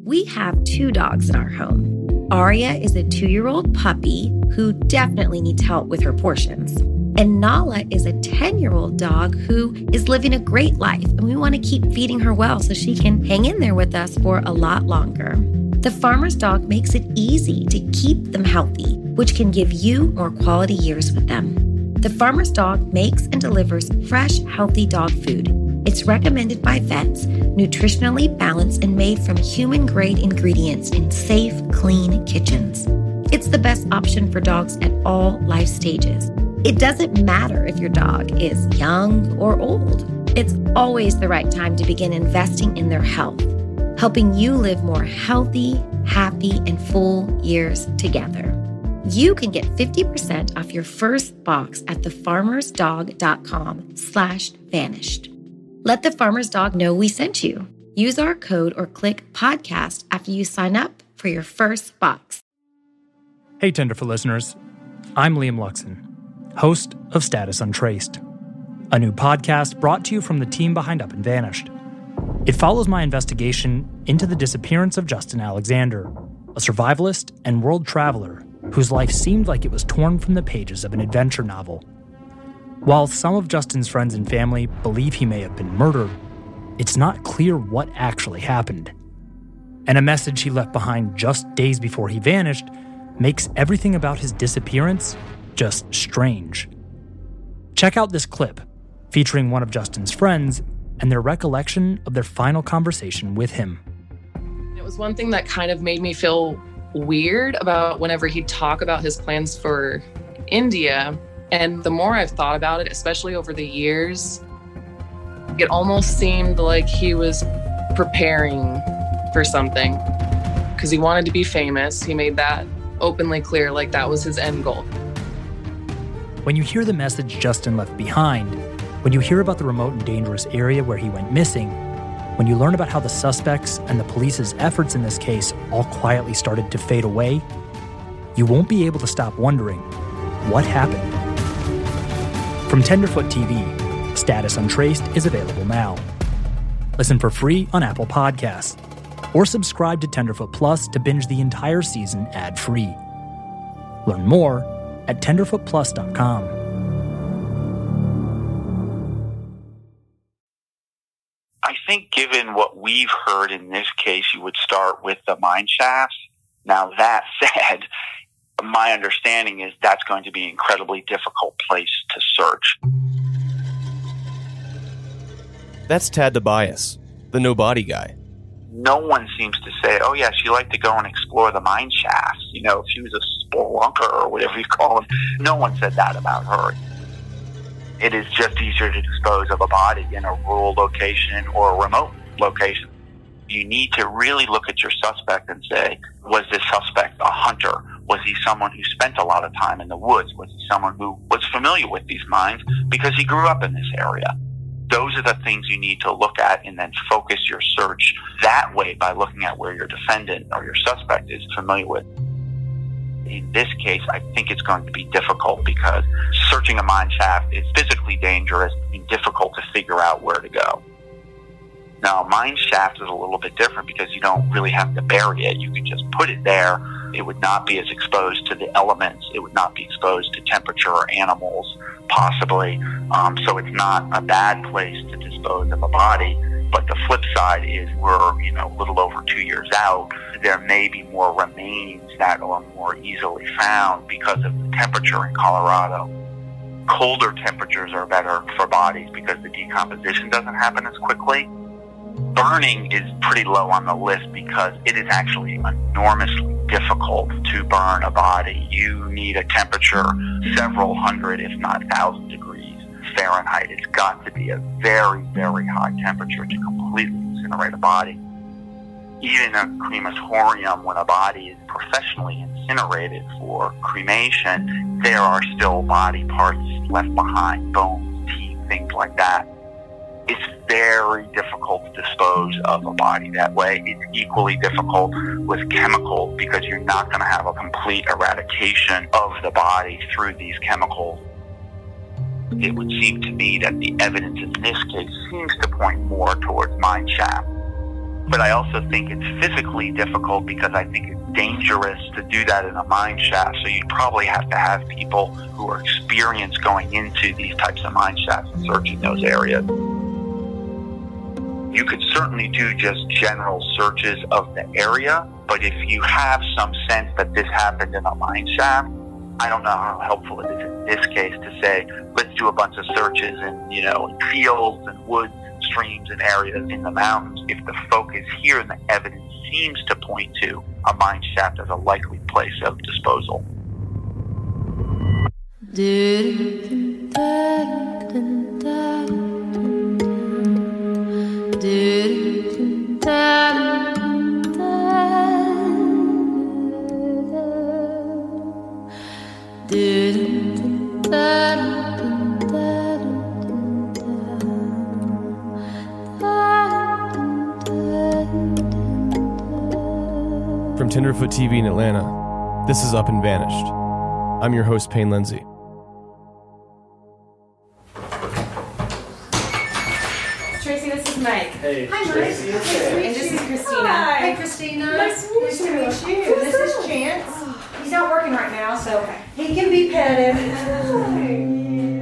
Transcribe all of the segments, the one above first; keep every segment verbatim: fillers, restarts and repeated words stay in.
We have two dogs in our home. Aria is a two-year-old puppy who definitely needs help with her portions. And Nala is a ten-year-old dog who is living a great life, and we want to keep feeding her well so she can hang in there with us for a lot longer. The Farmer's Dog makes it easy to keep them healthy, which can give you more quality years with them. The Farmer's Dog makes and delivers fresh, healthy dog food. It's recommended by vets, nutritionally balanced and made from human-grade ingredients in safe, clean kitchens. It's the best option for dogs at all life stages. It doesn't matter if your dog is young or old. It's always the right time to begin investing in their health, helping you live more healthy, happy, and full years together. You can get fifty percent off your first box at thefarmersdog.com slash vanished. Let the Farmer's Dog know we sent you. Use our code or click podcast after you sign up for your first box. Hey, Tenderfoot listeners. I'm Liam Luxon, host of Status Untraced, a new podcast brought to you from the team behind Up and Vanished. It follows my investigation into the disappearance of Justin Alexander, a survivalist and world traveler whose life seemed like it was torn from the pages of an adventure novel. While some of Justin's friends and family believe he may have been murdered, it's not clear what actually happened. And a message he left behind just days before he vanished makes everything about his disappearance just strange. Check out this clip featuring one of Justin's friends and their recollection of their final conversation with him. It was one thing that kind of made me feel weird about whenever he'd talk about his plans for India. And the more I've thought about it, especially over the years, it almost seemed like he was preparing for something because he wanted to be famous. He made that openly clear, like that was his end goal. When you hear the message Justin left behind, when you hear about the remote and dangerous area where he went missing, when you learn about how the suspects and the police's efforts in this case all quietly started to fade away, you won't be able to stop wondering, what happened? From Tenderfoot T V, Status Untraced is available now. Listen for free on Apple Podcasts, or subscribe to Tenderfoot Plus to binge the entire season ad-free. Learn more at tenderfoot plus dot com. I think given what we've heard in this case, you would start with the mine shafts. Now, that said, my understanding is that's going to be an incredibly difficult place to search. That's Tad Tobias, the no body guy. No one seems to say, oh yeah, she liked to go and explore the mine shafts. You know, if she was a spelunker or whatever you call them. No one said that about her. It is just easier to dispose of a body in a rural location or a remote location. You need to really look at your suspect and say, was this suspect a hunter? Was he someone who spent a lot of time in the woods? Was he someone who was familiar with these mines because he grew up in this area? Those are the things you need to look at and then focus your search that way by looking at where your defendant or your suspect is familiar with. In this case, I think it's going to be difficult because searching a mine shaft is physically dangerous and difficult to figure out where to go. Now, a mine shaft is a little bit different because you don't really have to bury it. You can just put it there. It would not be as exposed to the elements. It would not be exposed to temperature or animals, possibly. Um, so it's not a bad place to dispose of a body. But the flip side is we're, you know, a little over two years out. There may be more remains that are more easily found because of the temperature in Colorado. Colder temperatures are better for bodies because the decomposition doesn't happen as quickly. Burning is pretty low on the list because it is actually enormously difficult to burn a body. You need a temperature several hundred, if not thousand degrees Fahrenheit. It's got to be a very, very high temperature to completely incinerate a body. Even a crematorium, when a body is professionally incinerated for cremation, there are still body parts left behind, bones, teeth, things like that. It's very difficult to dispose of a body that way. It's equally difficult with chemicals because you're not going to have a complete eradication of the body through these chemicals. It would seem to me that the evidence in this case seems to point more towards mine shaft. But I also think it's physically difficult because I think it's dangerous to do that in a mine shaft. So you'd probably have to have people who are experienced going into these types of mine shafts and searching those areas. You could certainly do just general searches of the area, but if you have some sense that this happened in a mine shaft, I don't know how helpful it is in this case to say, let's do a bunch of searches in, you know, in fields and woods, streams and areas in the mountains, if the focus here and the evidence seems to point to a mine shaft as a likely place of disposal. From Tenderfoot T V in Atlanta, this is Up and Vanished. I'm your host, Payne Lindsay. Tracy, this is Mike. Hey, hi, Mike. Tracy. Nice to meet you. And this is Christina. Hi. Hi, Christina. Nice to meet nice you. to meet you. Who's This is that? Chance. He's not working right now, so he can be petted.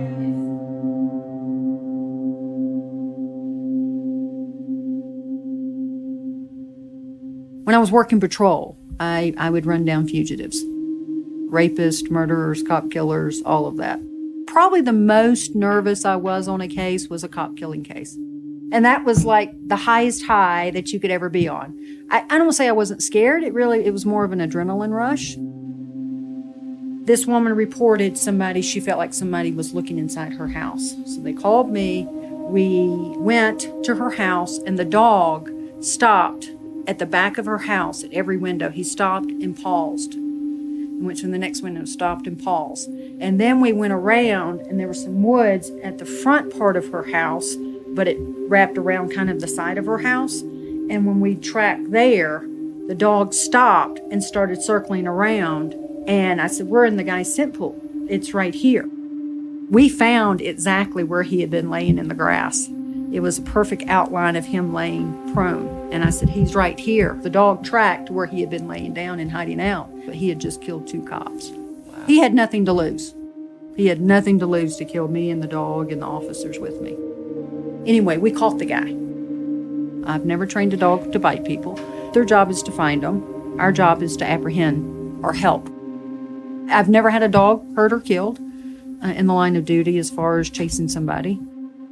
When I was working patrol, I, I would run down fugitives. Rapists, murderers, cop killers, all of that. Probably the most nervous I was on a case was a cop killing case. And that was like the highest high that you could ever be on. I, I don't want to say I wasn't scared. It really, it was more of an adrenaline rush. This woman reported somebody, she felt like somebody was looking inside her house. So they called me. We went to her house and the dog stopped at the back of her house at every window. He stopped and paused. And went to the next window, stopped and paused. And then we went around and there were some woods at the front part of her house, but it wrapped around kind of the side of her house. And when we tracked there, the dog stopped and started circling around. And I said, we're in the guy's scent pool. It's right here. We found exactly where he had been laying in the grass. It was a perfect outline of him laying prone. And I said, he's right here. The dog tracked where he had been laying down and hiding out, but he had just killed two cops. Wow. He had nothing to lose. He had nothing to lose to kill me and the dog and the officers with me. Anyway, we caught the guy. I've never trained a dog to bite people. Their job is to find them. Our job is to apprehend or help. I've never had a dog hurt or killed uh, in the line of duty as far as chasing somebody.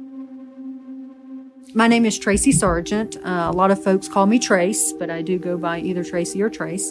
My name is Tracy Sargent. Uh, a lot of folks call me Trace, but I do go by either Tracy or Trace.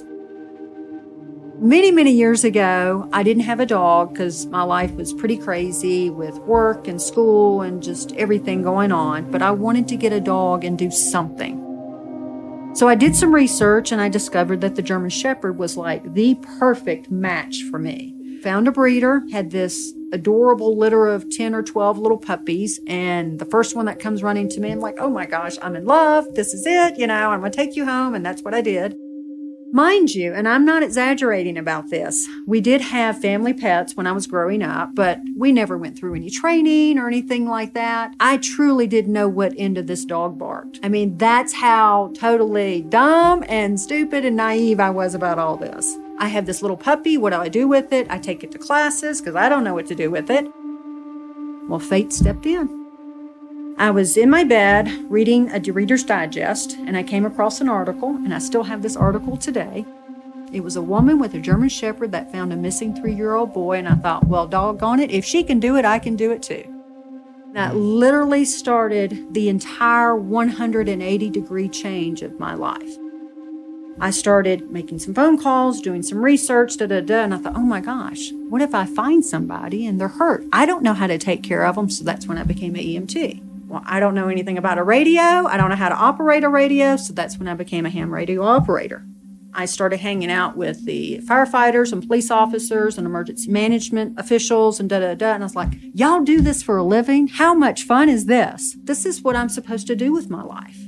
Many, many years ago, I didn't have a dog because my life was pretty crazy with work and school and just everything going on, but I wanted to get a dog and do something. So I did some research and I discovered that the German Shepherd was like the perfect match for me. Found a breeder, had this adorable litter of ten or twelve little puppies, and the first one that comes running to me, I'm like, oh my gosh, I'm in love. This is it. You know, I'm going to take you home. And that's what I did. Mind you, and I'm not exaggerating about this, we did have family pets when I was growing up, but we never went through any training or anything like that. I truly didn't know what end of this dog barked. I mean, that's how totally dumb and stupid and naive I was about all this. I have this little puppy. What do I do with it? I take it to classes because I don't know what to do with it. Well, fate stepped in. I was in my bed reading a Reader's Digest, and I came across an article, and I still have this article today. It was a woman with a German Shepherd that found a missing three-year-old boy, and I thought, well, doggone it, if she can do it, I can do it too. That literally started the entire one hundred eighty degree change of my life. I started making some phone calls, doing some research, da da da, and I thought, oh my gosh, what if I find somebody and they're hurt? I don't know how to take care of them, so that's when I became an E M T. Well, I don't know anything about a radio. I don't know how to operate a radio, so that's when I became a ham radio operator. I started hanging out with the firefighters and police officers and emergency management officials and da da da, and I was like, y'all do this for a living? How much fun is this? This is what I'm supposed to do with my life.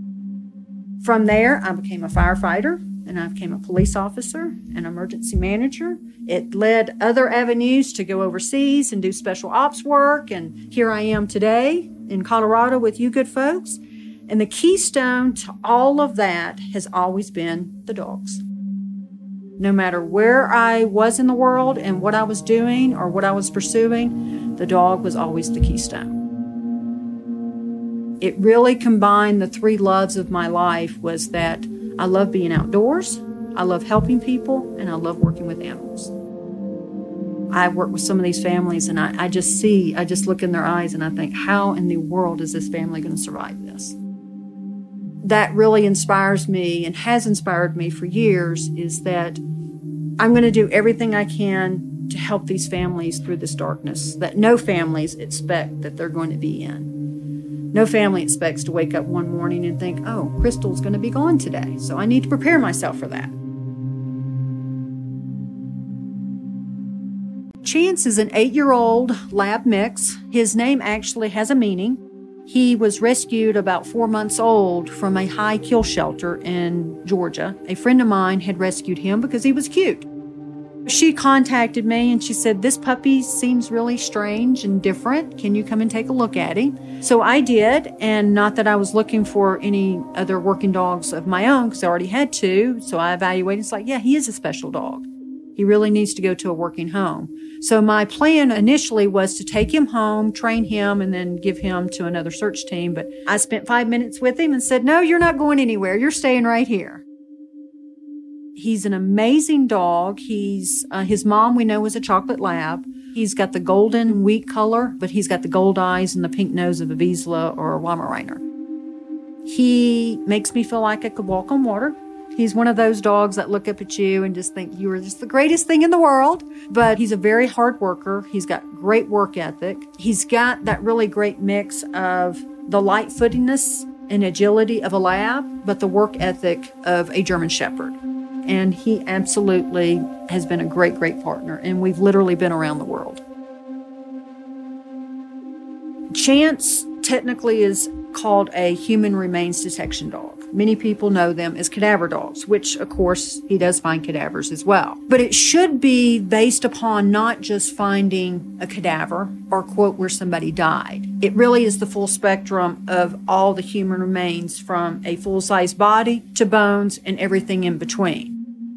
From there, I became a firefighter, and I became a police officer, an emergency manager. It led other avenues to go overseas and do special ops work, and here I am today in Colorado with you good folks. And the keystone to all of that has always been the dogs. No matter where I was in the world and what I was doing or what I was pursuing, the dog was always the keystone. It really combined the three loves of my life was that I love being outdoors, I love helping people, and I love working with animals. I work with some of these families and I, I just see, I just look in their eyes and I think, how in the world is this family going to survive this? That really inspires me and has inspired me for years is that I'm going to do everything I can to help these families through this darkness that no families expect that they're going to be in. No family expects to wake up one morning and think, oh, Crystal's going to be gone today, so I need to prepare myself for that. Chance is an eight-year-old lab mix. His name actually has a meaning. He was rescued about four months old from a high kill shelter in Georgia. A friend of mine had rescued him because he was cute. She contacted me and she said, this puppy seems really strange and different. Can you come and take a look at him? So I did, and not that I was looking for any other working dogs of my own because I already had two. So I evaluated. It's like, yeah, he is a special dog. He really needs to go to a working home. So my plan initially was to take him home, train him, and then give him to another search team. But I spent five minutes with him and said, no, you're not going anywhere. You're staying right here. He's an amazing dog. He's uh, his mom, we know, is a chocolate lab. He's got the golden wheat color, but he's got the gold eyes and the pink nose of a Vizsla or a Weimaraner. He makes me feel like I could walk on water. He's one of those dogs that look up at you and just think you are just the greatest thing in the world. But he's a very hard worker. He's got great work ethic. He's got that really great mix of the light-footiness and agility of a lab, but the work ethic of a German Shepherd. And he absolutely has been a great, great partner. And we've literally been around the world. Chance technically is called a human remains detection dog. Many people know them as cadaver dogs, which, of course, he does find cadavers as well. But it should be based upon not just finding a cadaver or, quote, where somebody died. It really is the full spectrum of all the human remains, from a full-size body to bones and everything in between.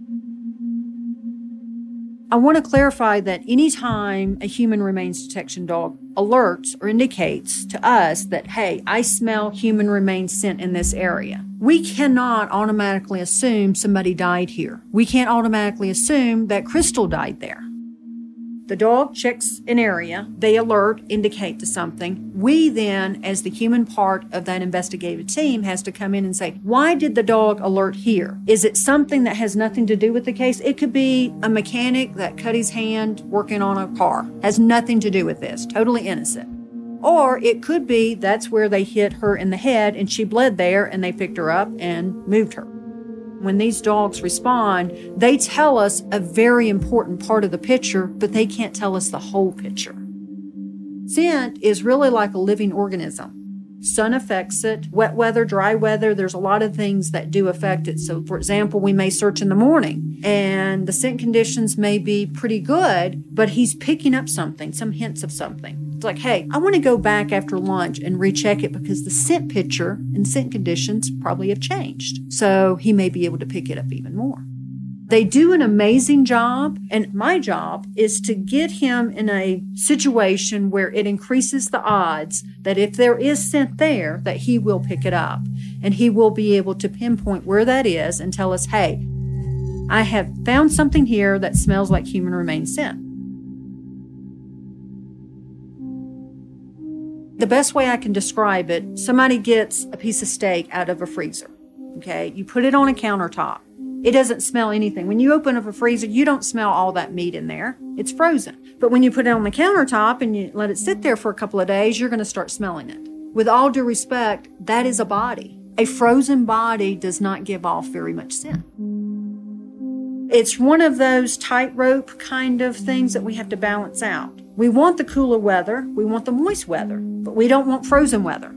I want to clarify that anytime a human remains detection dog alerts or indicates to us that, hey, I smell human remains scent in this area, we cannot automatically assume somebody died here. We can't automatically assume that Crystal died there. The dog checks an area, they alert, indicate to something. We then, as the human part of that investigative team, has to come in and say, why did the dog alert here? Is it something that has nothing to do with the case? It could be a mechanic that cut his hand working on a car. Has nothing to do with this, totally innocent. Or it could be that's where they hit her in the head and she bled there and they picked her up and moved her. When these dogs respond, they tell us a very important part of the picture, but they can't tell us the whole picture. Scent is really like a living organism. Sun affects it, wet weather, dry weather, there's a lot of things that do affect it. So, for example, we may search in the morning and the scent conditions may be pretty good, but he's picking up something, some hints of something. It's like, hey, I want to go back after lunch and recheck it because the scent picture and scent conditions probably have changed. So he may be able to pick it up even more. They do an amazing job, and my job is to get him in a situation where it increases the odds that if there is scent there, that he will pick it up. And he will be able to pinpoint where that is and tell us, hey, I have found something here that smells like human remains scent. The best way I can describe it, somebody gets a piece of steak out of a freezer, okay? You put it on a countertop. It doesn't smell anything. When you open up a freezer, you don't smell all that meat in there. It's frozen. But when you put it on the countertop and you let it sit there for a couple of days, you're going to start smelling it. With all due respect, that is a body. A frozen body does not give off very much scent. It's one of those tightrope kind of things that we have to balance out. We want the cooler weather, we want the moist weather, but we don't want frozen weather.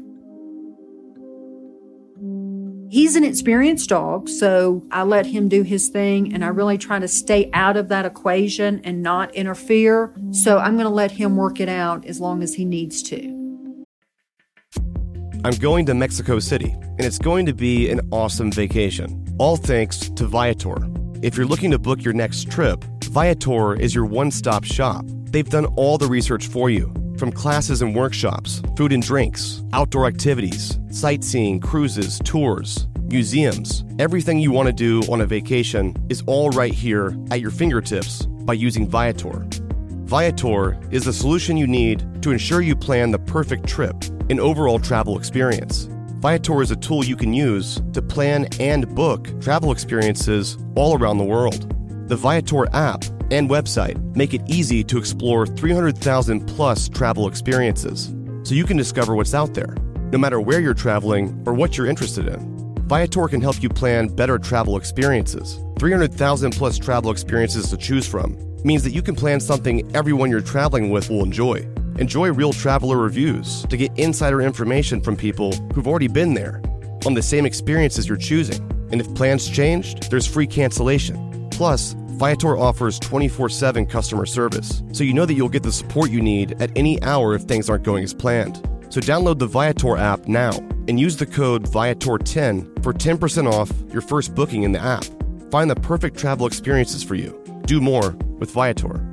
He's an experienced dog, so I let him do his thing, and I really try to stay out of that equation and not interfere. So I'm going to let him work it out as long as he needs to. I'm going to Mexico City, and it's going to be an awesome vacation. All thanks to Viator. If you're looking to book your next trip, Viator is your one-stop shop. They've done all the research for you, from classes and workshops, food and drinks, outdoor activities, sightseeing, cruises, tours, museums. Everything you want to do on a vacation is all right here at your fingertips by using Viator. Viator is the solution you need to ensure you plan the perfect trip and overall travel experience. Viator is a tool you can use to plan and book travel experiences all around the world. The Viator app and website make it easy to explore three hundred thousand plus travel experiences, so you can discover what's out there, no matter where you're traveling or what you're interested in. Viator can help you plan better travel experiences. three hundred thousand plus travel experiences to choose from means that you can plan something everyone you're traveling with will enjoy. Enjoy real traveler reviews to get insider information from people who've already been there on the same experiences you're choosing. And if plans changed, there's free cancellation. Plus, Viator offers twenty-four seven customer service, so you know that you'll get the support you need at any hour if things aren't going as planned. So download the Viator app now and use the code Viator ten for ten percent off your first booking in the app. Find the perfect travel experiences for you. Do more with Viator.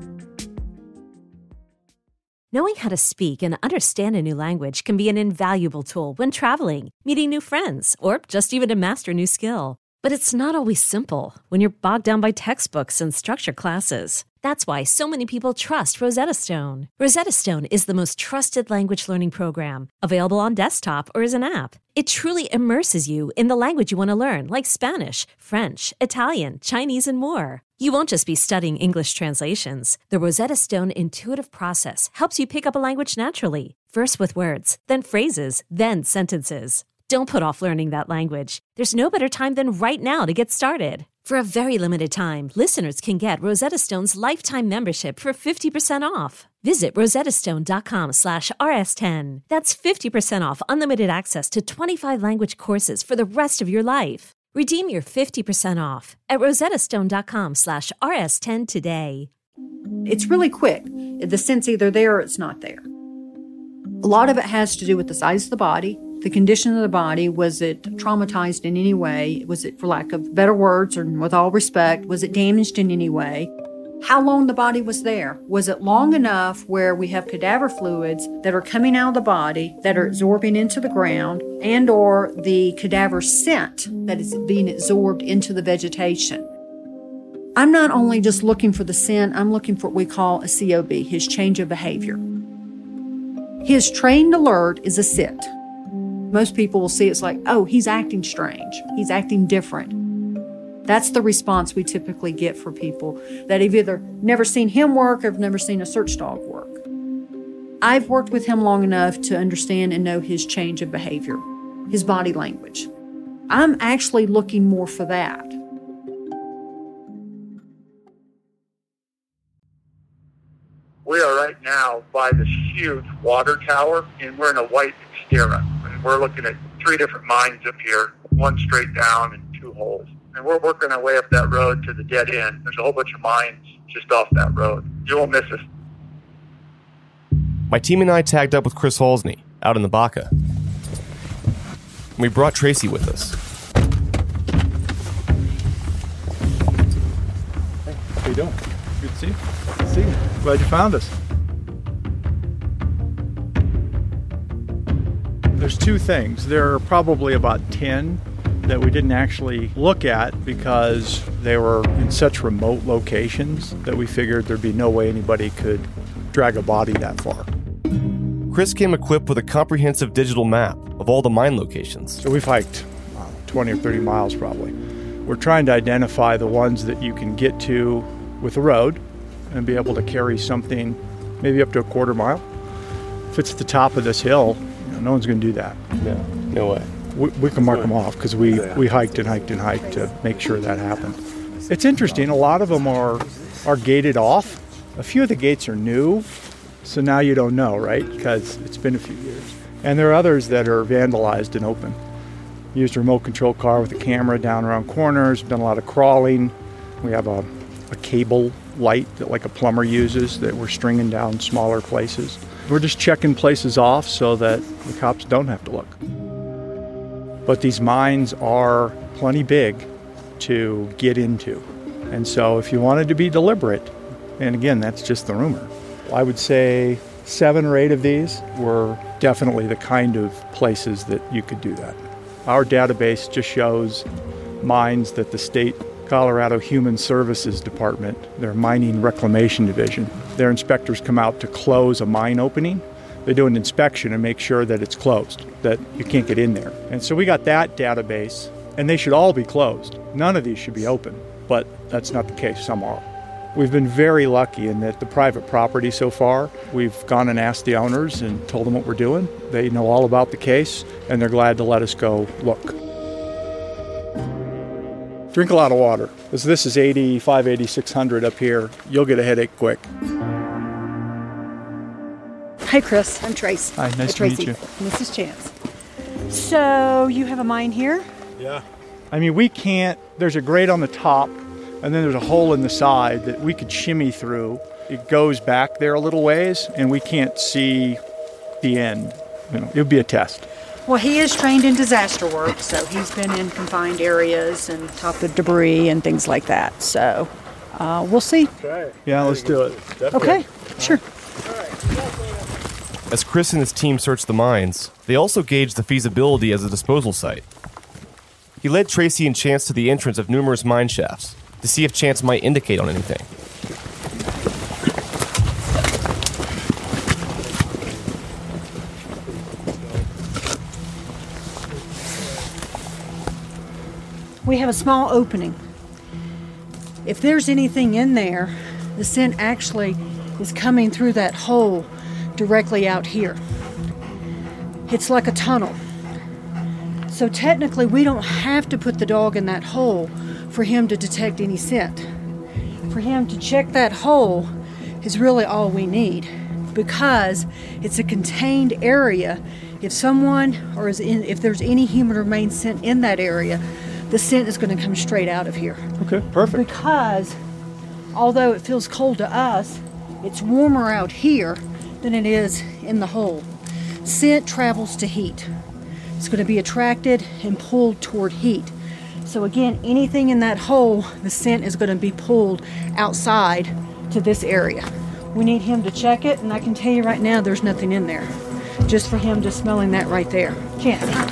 Knowing how to speak and understand a new language can be an invaluable tool when traveling, meeting new friends, or just even to master a new skill. But it's not always simple when you're bogged down by textbooks and structured classes. That's why so many people trust Rosetta Stone. Rosetta Stone is the most trusted language learning program, available on desktop or as an app. It truly immerses you in the language you want to learn, like Spanish, French, Italian, Chinese, and more. You won't just be studying English translations. The Rosetta Stone intuitive process helps you pick up a language naturally, first with words, then phrases, then sentences. Don't put off learning that language. There's no better time than right now to get started. For a very limited time, listeners can get Rosetta Stone's lifetime membership for fifty percent off. Visit rosettastone.com slash rs10. That's fifty percent off unlimited access to twenty-five language courses for the rest of your life. Redeem your fifty percent off at rosettastone.com slash rs10 today. It's really quick. The scent's either there or it's not there. A lot of it has to do with the size of the body, the condition of the body. Was it traumatized in any way? Was it, for lack of better words, or with all respect, was it damaged in any way? How long the body was there? Was it long enough where we have cadaver fluids that are coming out of the body, that are absorbing into the ground, and or the cadaver scent that is being absorbed into the vegetation? I'm not only just looking for the scent, I'm looking for what we call a C O B, his change of behavior. His trained alert is a sit. Most people will see it's like, oh, he's acting strange. He's acting different. That's the response we typically get for people that have either never seen him work or have never seen a search dog work. I've worked with him long enough to understand and know his change of behavior, his body language. I'm actually looking more for that. We are right now by this huge water tower, and we're in a white Xterra. And we're looking at three different mines up here, one straight down and two holes. And we're working our way up that road to the dead end. There's a whole bunch of mines just off that road. You won't miss us. My team and I tagged up with Chris Halsney out in the Baca. We brought Tracy with us. Hey, how you doing? Good to see you. Good to see you. Glad you found us. There's two things. There are probably about ten that we didn't actually look at because they were in such remote locations that we figured there'd be no way anybody could drag a body that far. Chris came equipped with a comprehensive digital map of all the mine locations. So we've hiked uh, twenty or thirty miles probably. We're trying to identify the ones that you can get to with a road and be able to carry something maybe up to a quarter mile. If it's the top of this hill, you know, no one's going to do that. No, no way. We, we can mark them off because we, we hiked and hiked and hiked to make sure that happened. It's interesting. A lot of them are, are gated off. A few of the gates are new, so now you don't know, right? Because it's been a few years. And there are others that are vandalized and open. Used a remote control car with a camera down around corners, done a lot of crawling. We have a, a cable light that like a plumber uses that we're stringing down smaller places. We're just checking places off so that the cops don't have to look. But these mines are plenty big to get into. And so if you wanted to be deliberate, and again, that's just the rumor, I would say seven or eight of these were definitely the kind of places that you could do that. Our database just shows mines that the state Colorado Human Services Department, their mining reclamation division, their inspectors come out to close a mine opening. They do an inspection and make sure that it's closed, that you can't get in there. And so we got that database, and they should all be closed. None of these should be open, but that's not the case. Some are. We've been very lucky in that the private property so far, we've gone and asked the owners and told them what we're doing. They know all about the case, and they're glad to let us go look. Drink a lot of water. Because this is eighty-five, eighty-six hundred up here. You'll get a headache quick. Hi, Chris. I'm Trace. Hi, nice to meet you. And this is Chance. So you have a mine here? Yeah. I mean, we can't, there's a grate on the top, and then there's a hole in the side that we could shimmy through. It goes back there a little ways, and we can't see the end. You know, it would be a test. Well, he is trained in disaster work, so he's been in confined areas and top of debris and things like that. So uh, we'll see. Okay. Yeah, let's do it. Definitely. Okay, sure. As Chris and his team searched the mines, they also gauged the feasibility as a disposal site. He led Tracy and Chance to the entrance of numerous mine shafts to see if Chance might indicate on anything. We have a small opening. If there's anything in there, the scent actually is coming through that hole directly out here. It's like a tunnel. So technically, we don't have to put the dog in that hole for him to detect any scent. For him to check that hole is really all we need, because it's a contained area. If someone or is in, if there's any human remains scent in that area, the scent is going to come straight out of here. Okay, perfect. Because although it feels cold to us, it's warmer out here than it is in the hole. Scent travels to heat. It's going to be attracted and pulled toward heat. So again, anything in that hole, the scent is going to be pulled outside to this area. We need him to check it, and I can tell you right now there's nothing in there. Just for him just smelling that right there. Chance.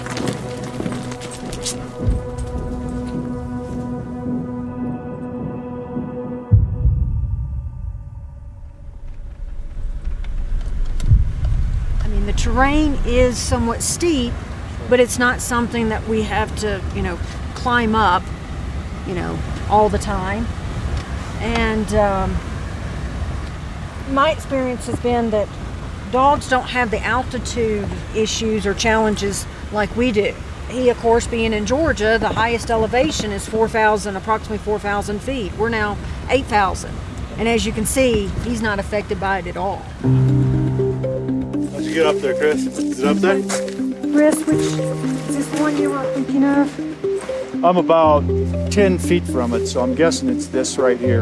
The terrain is somewhat steep, but it's not something that we have to, you know, climb up, you know, all the time. And um, my experience has been that dogs don't have the altitude issues or challenges like we do. He, of course, being in Georgia, the highest elevation is four thousand, approximately four thousand feet. We're now eight thousand. And as you can see, he's not affected by it at all. How'd you get up there, Chris? Is it up there? Chris, which is this the one you were thinking of? I'm about ten feet from it, so I'm guessing it's this right here.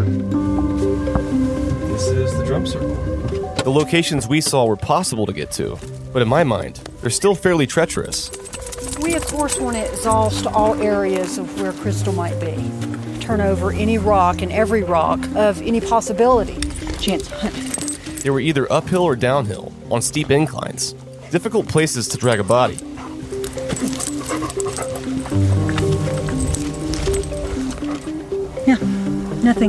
This is the drum circle. The locations we saw were possible to get to, but in my mind, they're still fairly treacherous. We, of course, want to exhaust all areas of where crystal might be. Turn over any rock and every rock of any possibility. Chance, hunt. They were either uphill or downhill, on steep inclines. Difficult places to drag a body. Yeah, nothing.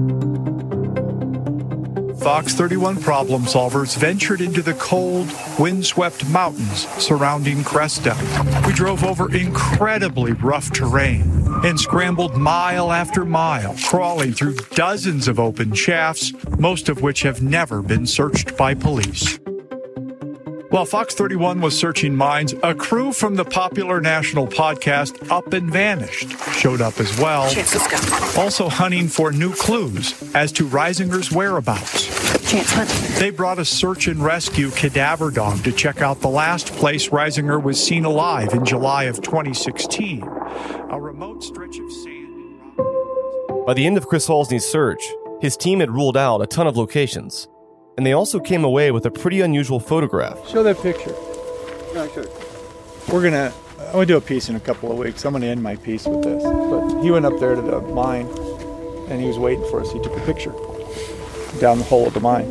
Fox thirty-one problem solvers ventured into the cold, windswept mountains surrounding Cresta. We drove over incredibly rough terrain and scrambled mile after mile, crawling through dozens of open shafts, most of which have never been searched by police. While Fox thirty-one was searching mines, a crew from the popular national podcast Up and Vanished showed up as well, Chance, let's go. also hunting for new clues as to Reisinger's whereabouts. Chance, hunt. They brought a search and rescue cadaver dog to check out the last place Reisinger was seen alive in July of twenty sixteen, a remote stretch of sand. By the end of Chris Halsey's search, his team had ruled out a ton of locations, and they also came away with a pretty unusual photograph. Show that picture. No, sure. We're going to I'm going to do a piece in a couple of weeks. I'm going to end my piece with this. But he went up there to the mine, and he was waiting for us. He took a picture down the hole of the mine.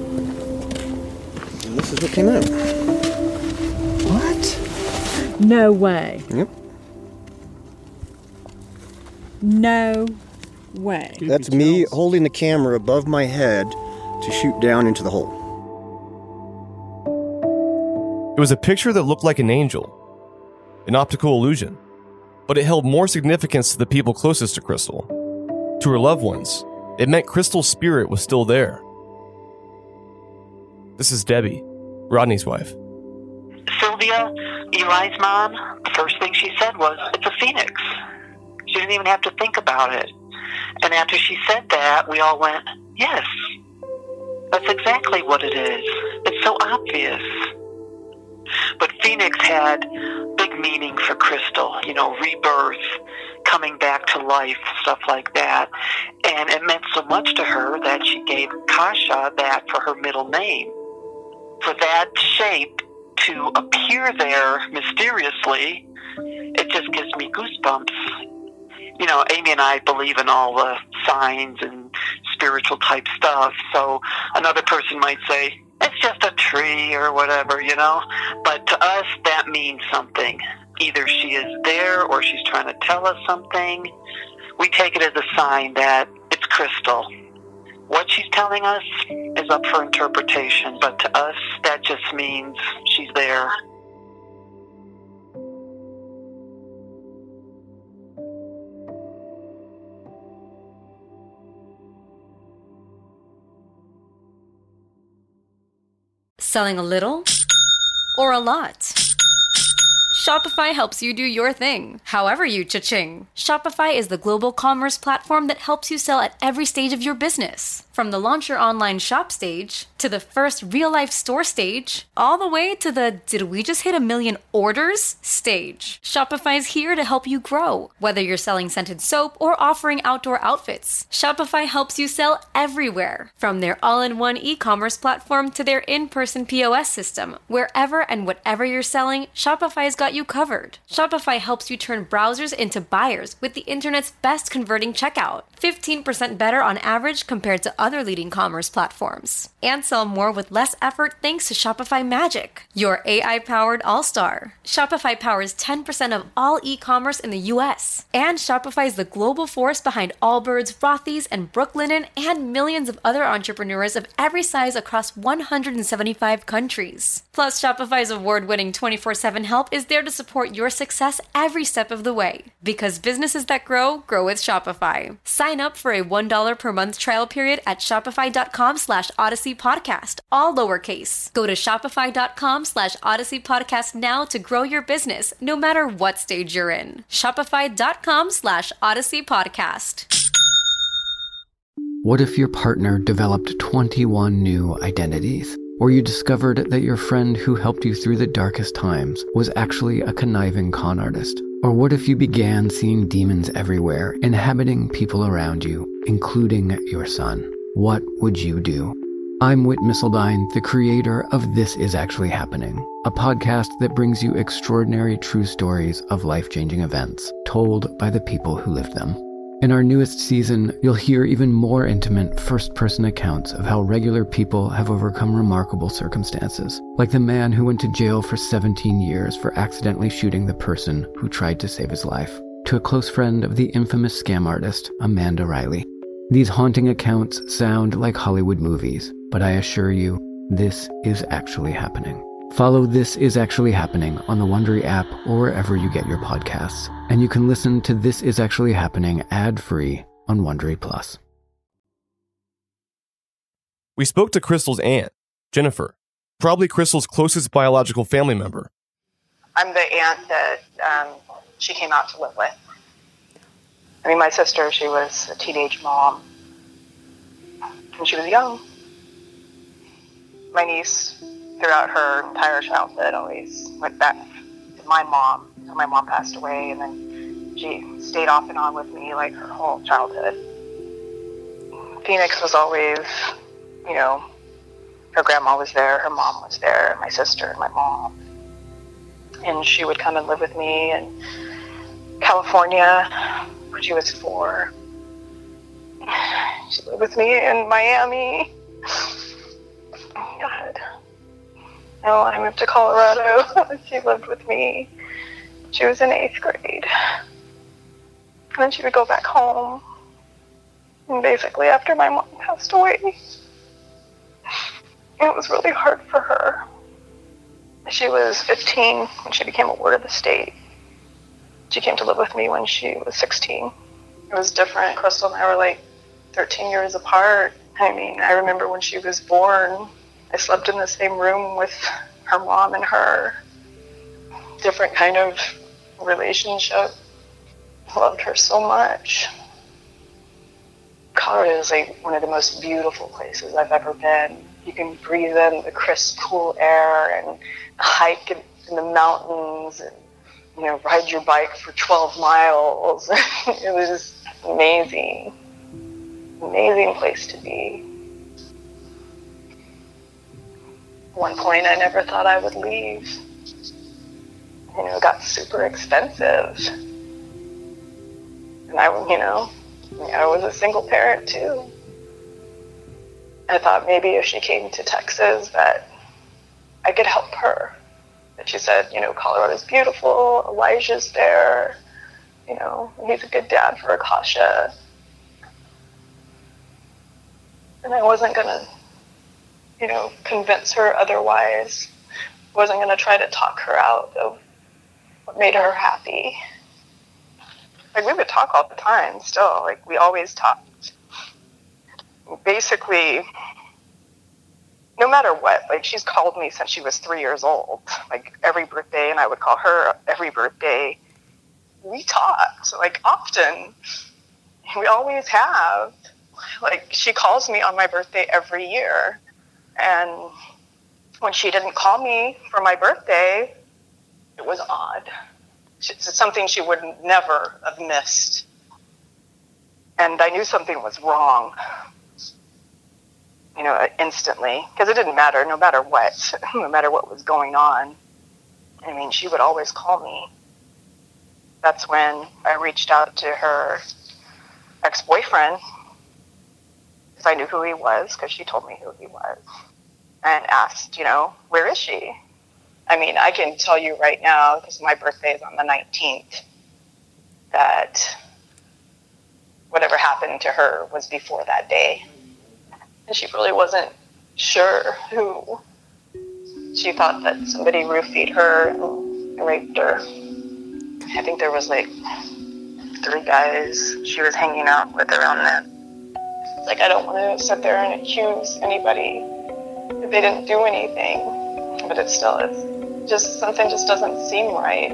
And this is what came out. What? No way. Yep. No way. That's me holding the camera above my head to shoot down into the hole. It was a picture that looked like an angel, an optical illusion, but it held more significance to the people closest to Crystal. To her loved ones, it meant Crystal's spirit was still there. This is Debbie, Rodney's wife. Sylvia, Eli's mom, the first thing she said was, "It's a phoenix." She didn't even have to think about it. And after she said that, we all went, "Yes, that's exactly what it is. It's so obvious." But Phoenix had big meaning for Crystal, you know, rebirth, coming back to life, stuff like that. And it meant so much to her that she gave Kasha that for her middle name. For that shape to appear there mysteriously, it just gives me goosebumps. You know, Amy and I believe in all the signs and spiritual type stuff, so another person might say, it's just a tree or whatever, you know? But to us, that means something. Either she is there or she's trying to tell us something. We take it as a sign that it's Crystal. What she's telling us is up for interpretation, but to us, that just means she's there. Selling a little or a lot? Shopify helps you do your thing, however you cha-ching. Shopify is the global commerce platform that helps you sell at every stage of your business. From the launch your online shop stage, to the first real-life store stage, all the way to the did we just hit a million orders stage. Shopify is here to help you grow. Whether you're selling scented soap or offering outdoor outfits, Shopify helps you sell everywhere. From their all-in-one e-commerce platform to their in-person P O S system, wherever and whatever you're selling, Shopify's got you covered. Shopify helps you turn browsers into buyers with the internet's best converting checkout. fifteen percent better on average compared to other leading commerce platforms. And sell more with less effort thanks to Shopify Magic, your A I-powered all-star. Shopify powers ten percent of all e-commerce in the U S. And Shopify is the global force behind Allbirds, Rothy's, and Brooklinen, and millions of other entrepreneurs of every size across one hundred seventy-five countries. Plus, Shopify's award-winning twenty-four seven help is there to support your success every step of the way. Because businesses that grow, grow with Shopify. Sign up for a one dollar per month trial period at shopify.com slash Odyssey Podcast, all lowercase. Go to shopify.com slash Odyssey Podcast now to grow your business, no matter what stage you're in. Shopify.com slash Odyssey Podcast. What if your partner developed twenty-one new identities? Or you discovered that your friend who helped you through the darkest times was actually a conniving con artist? Or what if you began seeing demons everywhere, inhabiting people around you, including your son? What would you do? I'm Whit Missildine, the creator of This Is Actually Happening, a podcast that brings you extraordinary true stories of life-changing events told by the people who lived them. In our newest season, you'll hear even more intimate first-person accounts of how regular people have overcome remarkable circumstances, like the man who went to jail for seventeen years for accidentally shooting the person who tried to save his life, to a close friend of the infamous scam artist, Amanda Riley. These haunting accounts sound like Hollywood movies, but I assure you, this is actually happening. Follow This Is Actually Happening on the Wondery app or wherever you get your podcasts. And you can listen to This Is Actually Happening ad-free on Wondery Plus. We spoke to Crystal's aunt, Jennifer, probably Crystal's closest biological family member. I'm the aunt that um, she came out to live with. I mean, my sister, she was a teenage mom when she was young. My niece, throughout her entire childhood, always went back to my mom until my mom passed away, and then she stayed off and on with me like her whole childhood. Phoenix was always, you know, her grandma was there, her mom was there, my sister, my mom. And she would come and live with me in California when she was four. She lived with me in Miami. God. And when I moved to Colorado, she lived with me. She was in eighth grade. And then she would go back home. And basically after my mom passed away, it was really hard for her. She was fifteen when she became a ward of the state. She came to live with me when she was sixteen. It was different. Crystal and I were like thirteen years apart. I mean, I remember when she was born, I slept in the same room with her mom and her. Different kind of relationship. I loved her so much. Colorado is like one of the most beautiful places I've ever been. You can breathe in the crisp, cool air and hike in, in the mountains and, you know, ride your bike for twelve miles. It was amazing. Amazing place to be. At one point, I never thought I would leave. You know, it got super expensive. And I, you know, I was a single parent too. I thought maybe if she came to Texas that I could help her. But she said, you know, Colorado's beautiful, Elijah's there, you know, he's a good dad for Akasha. And I wasn't gonna, you know, convince her otherwise. I wasn't gonna try to talk her out of what made her happy. Like, we would talk all the time still, like we always talked. Basically, no matter what, like she's called me since she was three years old, like every birthday, and I would call her every birthday. We talked, like often. We always have. Like, she calls me on my birthday every year. And when she didn't call me for my birthday, it was odd. It's something she would never have missed. And I knew something was wrong, you know, instantly. Because it didn't matter, no matter what, no matter what was going on. I mean, she would always call me. That's when I reached out to her ex-boyfriend, because I knew who he was, because she told me who he was, and asked, you know, where is she? I mean, I can tell you right now, because my birthday is on the nineteenth, that whatever happened to her was before that day. And she really wasn't sure who. She thought that somebody roofied her and raped her. I think there was like three guys she was hanging out with around then. It's like, I don't want to sit there and accuse anybody if they didn't do anything, but it still is. Just something just doesn't seem right.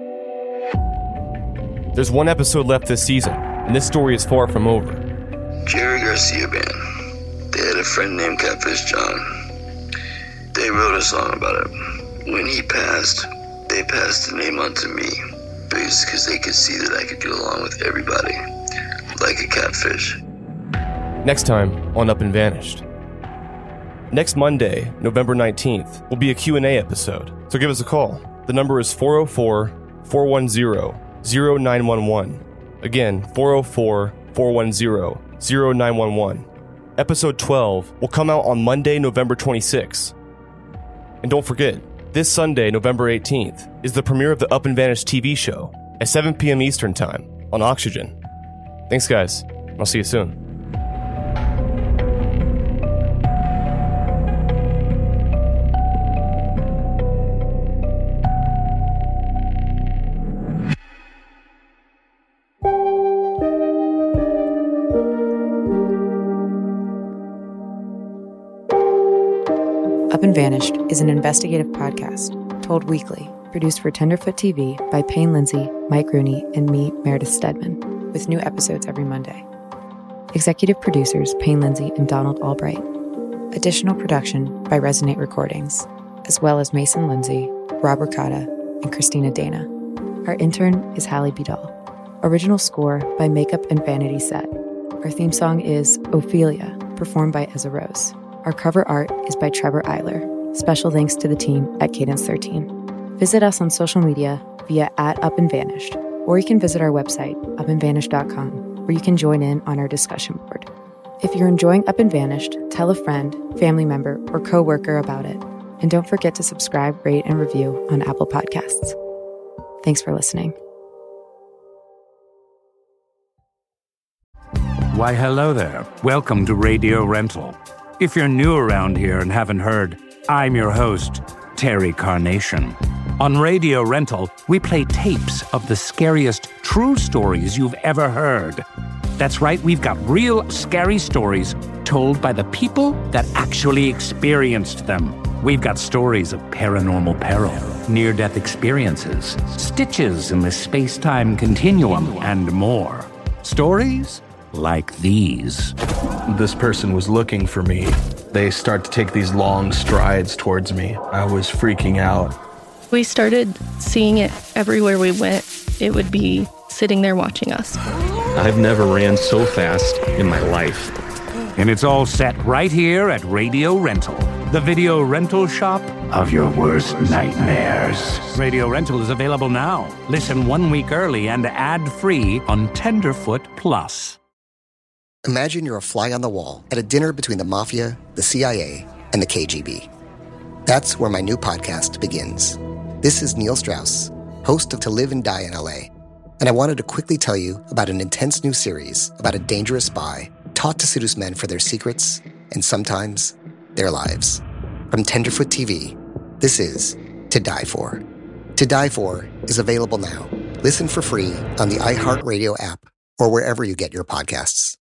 There's one episode left this season, and this story is far from over. Jerry Garcia Band. They had a friend named Catfish John. They wrote a song about it. When he passed, they passed the name on to me, because they could see that I could get along with everybody, like a catfish. Next time on Up and Vanished. Next Monday, November nineteenth, will be a Q and A episode, so give us a call. The number is four oh four, four one zero, zero nine one one. Again, four oh four, four one zero, zero nine one one. Episode twelve will come out on Monday, November twenty-sixth. And don't forget, this Sunday, November eighteenth, is the premiere of the Up and Vanished T V show at seven p.m. Eastern Time on Oxygen. Thanks, guys. I'll see you soon. Up and Vanished is an investigative podcast told weekly, produced for Tenderfoot T V by Payne Lindsay, Mike Rooney, and me, Meredith Stedman, with new episodes every Monday. Executive producers Payne Lindsay and Donald Albright. Additional production by Resonate Recordings, as well as Mason Lindsay, Rob Ricotta, and Christina Dana. Our intern is Hallie Bidal. Original score by Makeup and Vanity Set. Our theme song is Ophelia, performed by Ezra Rose. Our cover art is by Trevor Eiler. Special thanks to the team at Cadence thirteen. Visit us on social media via at Up and Vanished, or you can visit our website, up and vanished dot com, where you can join in on our discussion board. If you're enjoying Up and Vanished, tell a friend, family member, or coworker about it. And don't forget to subscribe, rate, and review on Apple Podcasts. Thanks for listening. Why, hello there. Welcome to Radio Rental. If you're new around here and haven't heard, I'm your host, Terry Carnation. On Radio Rental, we play tapes of the scariest true stories you've ever heard. That's right, we've got real scary stories told by the people that actually experienced them. We've got stories of paranormal peril, near-death experiences, stitches in the space-time continuum, and more. Stories like these. This person was looking for me. They start to take these long strides towards me. I was freaking out. We started seeing it everywhere we went. It would be sitting there watching us. I've never ran so fast in my life. And it's all set right here at Radio Rental, the video rental shop of your worst nightmares. Radio Rental is available now. Listen one week early and ad-free on Tenderfoot Plus. Imagine you're a fly on the wall at a dinner between the Mafia, the C I A, and the K G B. That's where my new podcast begins. This is Neil Strauss, host of To Live and Die in L A, and I wanted to quickly tell you about an intense new series about a dangerous spy taught to seduce men for their secrets and sometimes their lives. From Tenderfoot T V, this is To Die For. To Die For is available now. Listen for free on the iHeartRadio app or wherever you get your podcasts.